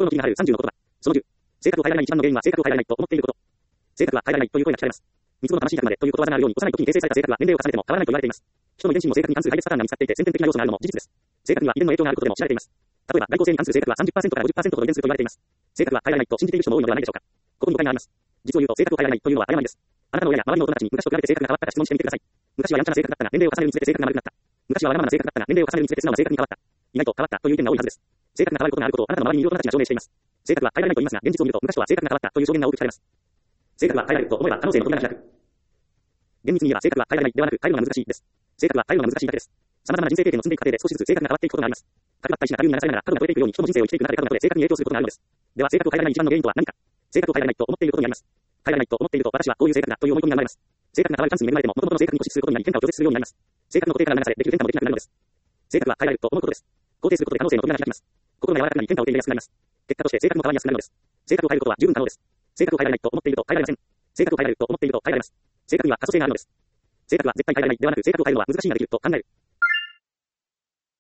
心の機が入る30の言葉。その10。性格を変えられない一番の原因は性格を変えられないと思っていること。性格は変えられないという声が聞かれます。三つ子の楽しい100までということわざがあるように、幼い時に形成された性格は年齢を重ねても変わらないと言われています。人の遺伝子にも性格に関する配列パターンが見つかっていて、先天的な要素があるのも事実です。性格には遺伝の影響があることでも知られています。例えば、外交性に関する性格は30%から50%ほど遺伝すると言われています。性格は変えられないと信じている人も多いのではないでしょうか。ここに誤解があります。実を言うと、性格を変えられないというのは誤りです。あなたの親や周りの大人たちに昔と比べて性格が変わったか質問してみてください。昔はやんちゃな性格だったが、年齢を重ねるにつれて性格が悪くなった。昔はわがままな性格だったが、年齢を重ねるにつれて素直な性格に変わった。意外と変わったという意見が多いはずです。性格が変わることがあることをあなたの周りにいる大人たちが証明しています。性格は変えられないと言いますが、現実を見ると昔とは性格が変わったという証言が多く聞かれます。性格は変えられると思えば可能性の扉が開く。厳密に言えば性格は変えられないではなく変えるのが難しいです。性格は変えるのが難しいだけです。様々な人生経験を積んでいく過程で少しずつ性格が変わっていくことがあります。角張った石が下流に流されながら角が越えていくように人の人生を生きていく中で角が越えて性格に影響することがあるのです。では性格を変えられない一番の原因とは何か。性格を変えられないと思っていることにあります。変えられないと思っていると私はこういう性格だという思い込みが生まれます。性格が変わるチャンスに恵まれても元々の性格に固執することになり変化を拒絶するようになります。性格の固定から流されできる変化もできなくなるのです。性格は変えられると思うことです。肯定することで可能性の扉が開きます。心が柔らかくなり変化を受け入れやすくなります。結果として性格も変わりやすくなるのです。性格を変えることは十分可能です。性格を変えられないと思っていると変えられません。性格を変えられると思っていると変えられます。性格には可塑性があるのです。性格は絶対変えられないではなく性格を変えるのは難しいができると考える。